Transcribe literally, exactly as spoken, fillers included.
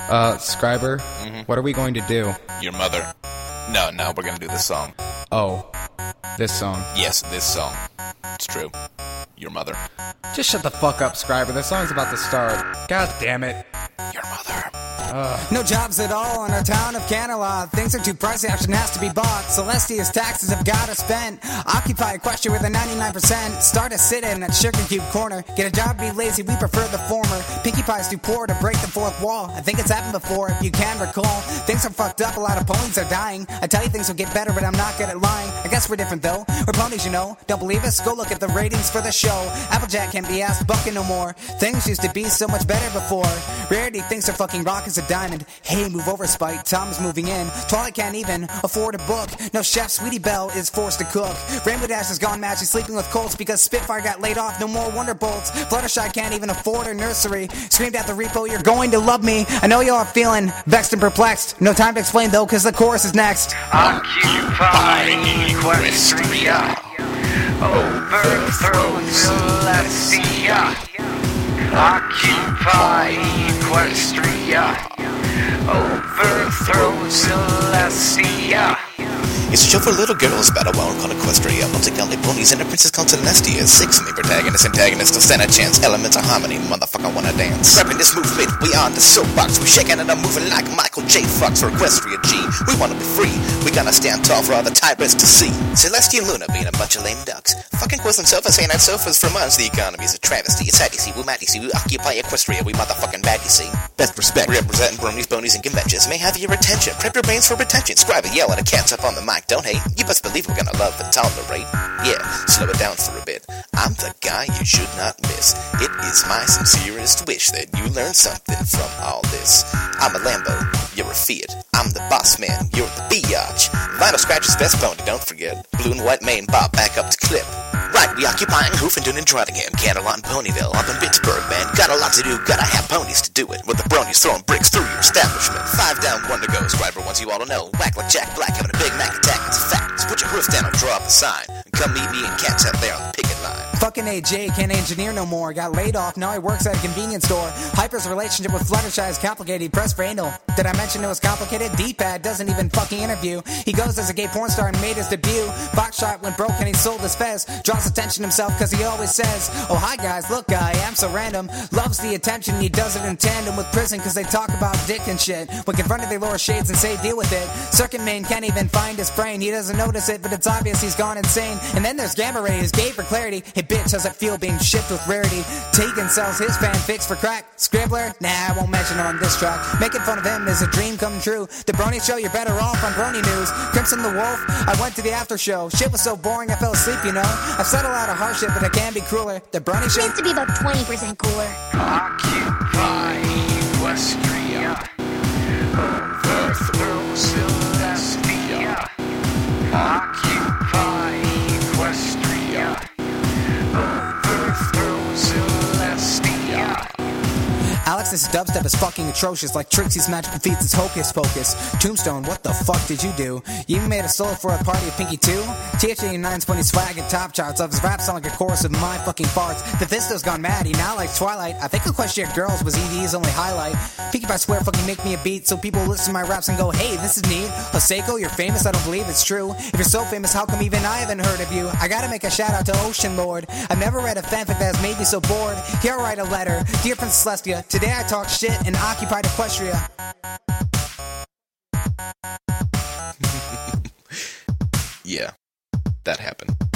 Uh, Scriber, Mm-hmm. what are we going to do? Your mother. No, no, we're gonna do this song. Oh, this song. Yes, this song. It's true. Your mother. Just shut the fuck up, Scriber. The song's about to start. God damn it. Your mother. No jobs at all in our town of Canela. Things are too pricey, action has to be bought. Celestia's taxes have gotta spend. Occupy Equestria with a ninety-nine percent. Start a sit-in at Sugar Cube Corner. Get a job, be lazy, we prefer the former. Pinkie Pie's too poor to break the fourth wall. I think it's happened before, if you can recall. Things are fucked up, a lot of ponies are dying. I tell you things will get better, but I'm not good at lying. I guess we're different though, we're ponies, you know. Don't believe us? Go look at the ratings for the show. Applejack can't be asked bucking no more. Things used to be so much better before. Rarity thinks they're fucking rock as a diamond. Hey, move over, Spike. Tom's moving in. Twilight can't even afford a book. No chef, Sweetie Belle is forced to cook. Rainbow Dash has gone mad. She's sleeping with Colts because Spitfire got laid off. No more Wonderbolts. Fluttershy can't even afford a nursery. Screamed at the repo, you're going to love me. I know y'all are feeling vexed and perplexed. No time to explain though, cause the chorus is next. Occupy Equestria. Overthrow Celestia. Occupy Equestria. Overthrow Celestia. It's a show for little girls about a world called Equestria. Multi-godly ponies and a princess called Celestia. Six main protagonists, antagonists, to stand a chance. Elements of harmony, motherfucker wanna dance. Grabbing this movement, we on the soapbox. We shaking and I'm moving like Michael J. Fox for Equestria G. We wanna be free, we gonna stand tall for all the tyrants to see. Celestia and Luna being a bunch of lame ducks. Fucking Quizling sofas ain't had sofas for months. The economy's a travesty. It's hatty see, we mighty see, we occupy Equestria. We motherfucking baddie see. Best respect, representing bronies, bonies, and conventions. May have your attention, prep your brains for retention. Scribe a yell and a cat's up on the mic. Don't hate, you best believe we're gonna love and tolerate. Yeah, slow it down for a bit. I'm the guy you should not miss. It is my sincerest wish that you learn something from all this. I'm a Lambo, you're a Fiat. I'm the boss man, you're the biatch. Vinyl Scratch's best pony, don't forget. Blue and white mane bob back up to clip. Right, we occupying Hoofendune and Trottingham, Canterlot and Ponyville, up in Pittsburgh, man. Got a lot to do, gotta have ponies to do it. With the bronies throwing bricks through your establishment. Five down, one to go, Scriber wants you all to know. Whack like Jack Black, having a Big Mac attack, it's a fact. So put your hoofs down and draw up a sign. And come meet me and Cats out there on the picket line. Fucking A J can't engineer no more. Got laid off, now he works at a convenience store. Hyper's relationship with Fluttershy is complicated. Press for anal. Did I mention it was complicated? D-pad doesn't even fucking interview. He goes as a gay porn star and made his debut. Boxshot went broke and he sold his fez. Draws attention himself cause he always says, oh hi guys, look I am so random. Loves the attention, he does it in tandem with prison cause they talk about dick and shit. When confronted they lower shades and say deal with it. Circuit Main can't even find his brain. He doesn't notice it but it's obvious he's gone insane. And then there's Gamma Ray, his gay for clarity. Hey bitch, how's it feel being shipped with rarity? Tegan sells his fanfics for crack. Scrambler? Nah, I won't mention him on this track. Making fun of him is a dream come true. The Brony Show, you're better off on Brony News. Crimson the Wolf, I went to the after show. Shit was so boring I fell asleep, you know. I've said a lot of harsh shit, but I can be crueler. The Brony Show Meant to be about twenty percent cooler. Occupy Equestria. Overthrow Celestia. Occupy Equestria. Overthrow Celestia. Alex's dubstep is fucking atrocious, like Trixie's magical feats is hocus pocus. Tombstone, what the fuck did you do? You even made a solo for a party of Pinky two? T H A nine's funny swag and top charts of his rap sound like a chorus of my fucking farts. The Vista's gone mad, he now likes Twilight. I think Equestria Girls was E D's only highlight. Pinky Pie swear fucking make me a beat so people listen to my raps and go, hey, this is neat. Hoseko, you're famous, I don't believe it's true. If you're so famous, how come even I haven't heard of you? I gotta make a shout out to Ocean Lord. I've never read a fanfic that has made me so bored. Here I write a letter, dear Princess Celestia. Today I talk shit and occupied Equestria. Yeah, that happened.